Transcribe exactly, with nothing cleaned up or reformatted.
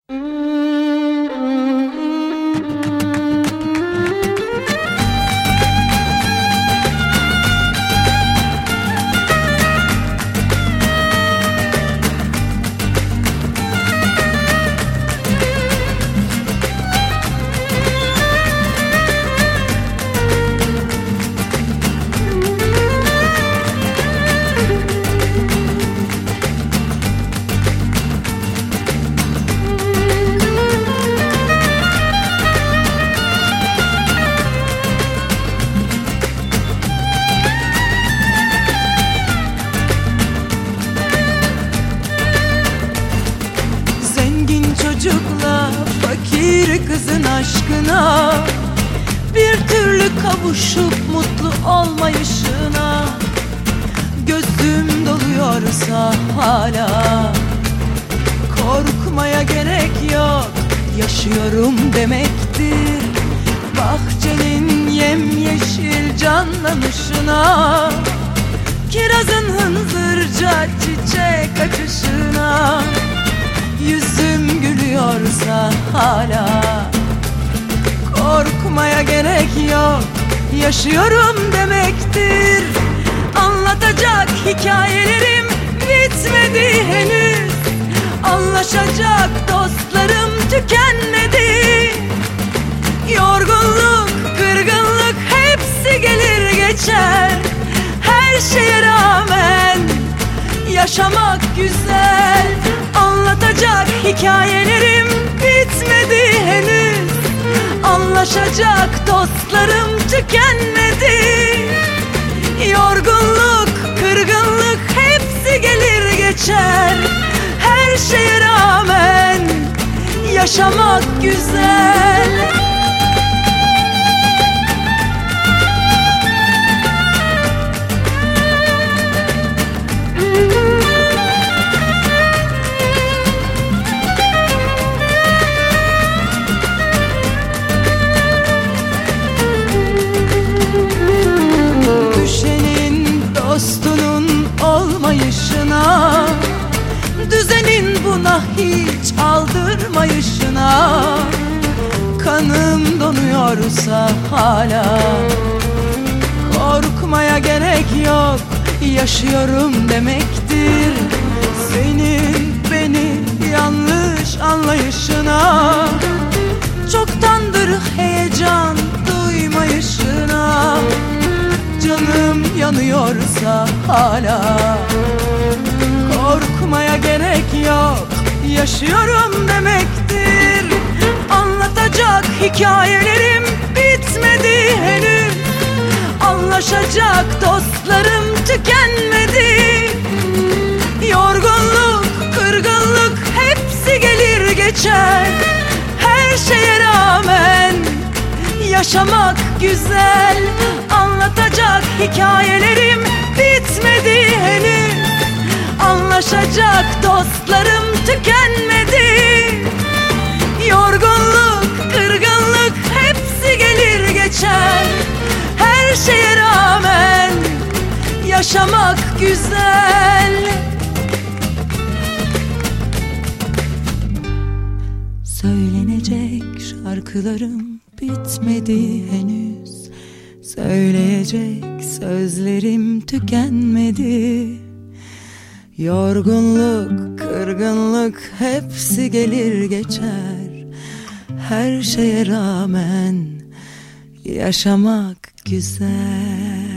Çocukla fakir kızın aşkına, bir türlü kavuşup mutlu olmayışına gözüm doluyorsa hala korkmaya gerek yok, yaşıyorum demektir. Bahçenin yemyeşil canlanışına, kirazın hınzırca çiçek açışına yüzüm gülüyorsa hala korkmaya gerek yok, yaşıyorum demektir. Anlatacak hikayelerim bitmedi henüz, anlaşacak dostlarım tükenmedi. Yorgunluk, kırgınlık hepsi gelir geçer, her şeye rağmen yaşamak güzel. Anlatacak hikayelerim bitmedi henüz, anlaşacak dostlarım tükenmedi. Yorgunluk, kırgınlık hepsi gelir geçer, her şeye rağmen yaşamak güzel. Dostunun olmayışına, düzenin buna hiç aldırmayışına kanım donuyorsa hala korkmaya gerek yok, yaşıyorum demektir. Senin beni yanlış anlayışına, çoktandır heyecan duymayışına canım yanıyorsa hala korkmaya gerek yok, yaşıyorum demektir. Anlatacak hikayelerim bitmedi henüz, anlaşacak dostlarım tükenmedi. Yorgunluk, kırgınlık hepsi gelir geçer, her şeye rağmen yaşamak güzel. Anlatacak hikayelerim bitmedi henüz, anlaşacak dostlarım tükenmedi. Yorgunluk, kırgınlık hepsi gelir geçer, her şeye rağmen yaşamak güzel. Söylenecek şarkılarım bitmedi henüz, söyleyecek sözlerim tükenmedi. Yorgunluk, kırgınlık hepsi gelir geçer, her şeye rağmen yaşamak güzel.